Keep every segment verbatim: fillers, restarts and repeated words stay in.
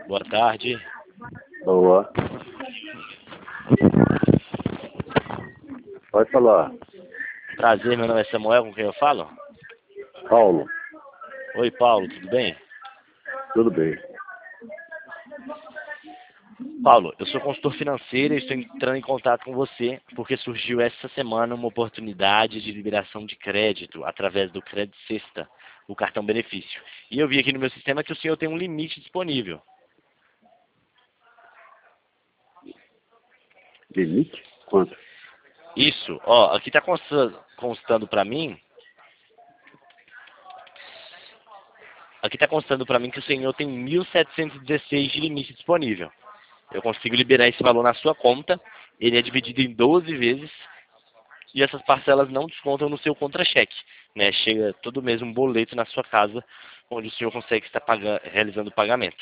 Boa tarde. Boa. Pode falar. Prazer, meu nome é Samuel, com quem eu falo? Paulo, Oi, Paulo, tudo bem? tudo bem. Paulo, eu sou consultor financeiro e estou entrando em contato com você porque surgiu essa semana uma oportunidade de liberação de crédito através do Crédito Sexta, o cartão benefício. E eu vi aqui no meu sistema que o senhor tem um limite disponível. Limite? Quanto? Isso, ó, aqui está constando para mim, aqui está constando para mim que o senhor tem mil setecentos e dezesseis de limite disponível. Eu consigo liberar esse valor na sua conta, ele é dividido em doze vezes e essas parcelas não descontam no seu contra-cheque, né? Chega todo mês um boleto na sua casa, onde o senhor consegue estar pagando, realizando o pagamento.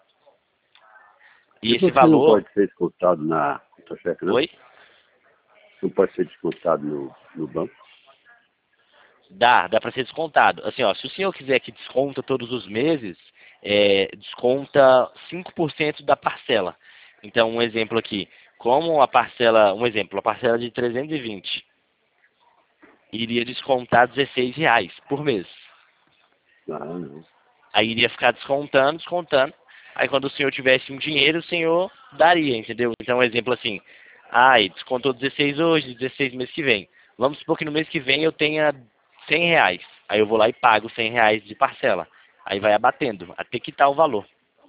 E E esse por que não valor... pode ser descontado na conta-cheque, não? Oi? Não pode ser descontado no, no banco? Dá, dá para ser descontado. Assim, ó, se o senhor quiser que desconta todos os meses, é, desconta cinco por cento da parcela. Então, um exemplo aqui, como a parcela, um exemplo, a parcela de trezentos e vinte iria descontar dezesseis reais por mês. Ah, não. Aí iria ficar descontando, descontando. Aí quando o senhor tivesse um dinheiro, o senhor daria, entendeu? Então, um exemplo assim, ai, descontou dezesseis hoje, dezesseis mês que vem. Vamos supor que no mês que vem eu tenha cem reais. Aí eu vou lá e pago cem reais de parcela. Aí vai abatendo, até quitar o valor.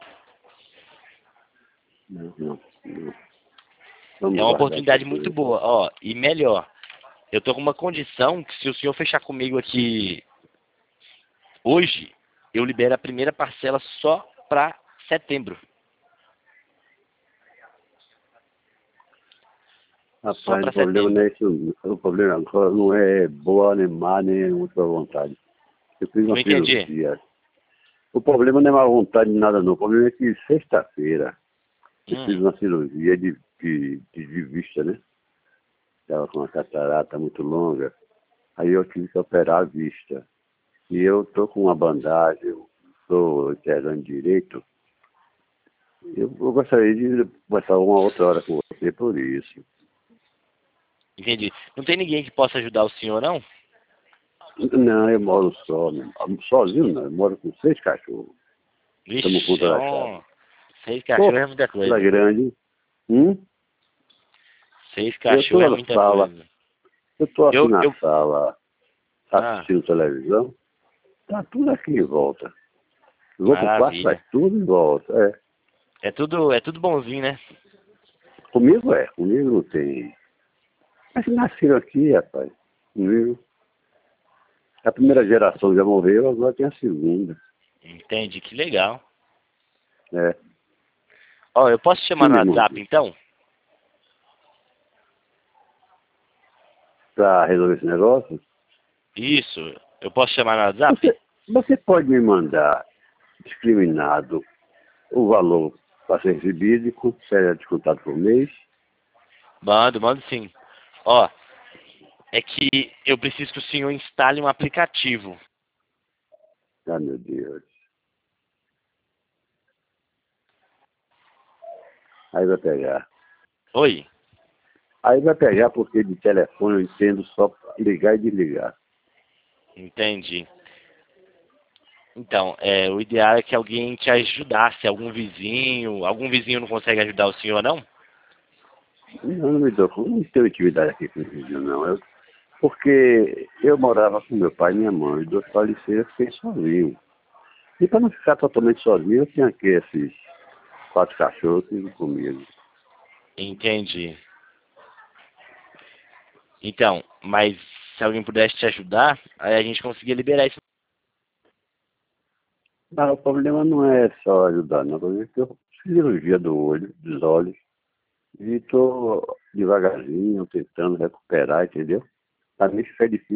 Não, não, não. É Vamos uma guardar oportunidade essas muito coisas. boa. Ó, e melhor, eu tô com uma condição que se o senhor fechar comigo aqui hoje, eu libero a primeira parcela só para setembro. Só Rapaz, o para problema não setembro. é isso. O problema agora não é boa nem má, nem muito boa vontade. Eu fiz Não uma entendi. cirurgia. O problema não é má vontade de nada, não. O problema é que sexta-feira eu fiz Hum, uma cirurgia de, de, de, de vista, né? Estava com uma catarata muito longa. Aí eu tive que operar a vista. E eu estou com uma bandagem, estou operando direito. Eu, eu gostaria de passar uma outra hora com você por isso. entendi. Não tem ninguém que possa ajudar o senhor, não? Não, eu moro só, né? Sozinho não, eu moro com seis cachorros. Estamos Vixe, conta é da casa. um... Seis Pô, cachorros é muita da coisa. grande. Hum? Seis Eu cachorros estou é na muita sala, coisa. eu estou aqui Eu, na eu... sala Ah, assistindo televisão. Tá tudo aqui em volta. Eu vou pro quarto, vai maravilha. tudo em volta. É. É tudo, é tudo bonzinho, né? Comigo é, comigo não tem. Mas nasceram aqui, rapaz. Comigo. A primeira geração já morreu, agora tem a segunda. Entendi, que legal. É. Ó, eu posso te Que chamar no me WhatsApp, manda então? para resolver esse negócio? Isso. Eu posso te chamar no WhatsApp? Você, você pode me mandar discriminado o valor para ser recebido e quanto será descontado por mês? Mando, mando sim. Ó, é que eu preciso que o senhor instale um aplicativo. Ah, meu Deus. Aí vai pegar. Oi? Aí vai pegar porque de telefone eu entendo só ligar e desligar. Entendi. Então, é, o ideal é que alguém te ajudasse, algum vizinho. Algum vizinho não consegue ajudar o senhor, não? Eu não me dou, não tenho intimidade aqui com o vizinho, não. Eu, porque eu morava com meu pai e minha mãe, dois faleceram, eu fiquei sozinho. E para não ficar totalmente sozinho, eu tinha aqui esses quatro cachorros que vivem comigo. Entendi. Então, mas se alguém pudesse te ajudar, aí a gente conseguia liberar isso. Não, o problema não é só ajudar, não. O problema é que eu fiz cirurgia do olho, dos olhos, e estou devagarzinho tentando recuperar, entendeu? Para mim fica difícil.